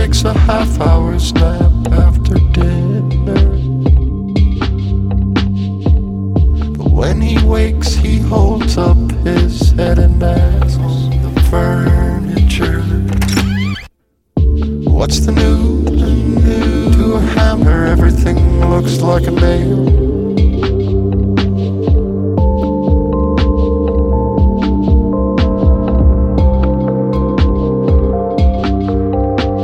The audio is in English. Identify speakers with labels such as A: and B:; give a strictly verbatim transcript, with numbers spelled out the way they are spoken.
A: takes a half hour's nap after dinner. But when he wakes, he holds up his head and asks the furniture, what's the new, the new? To a hammer, everything looks like a nail.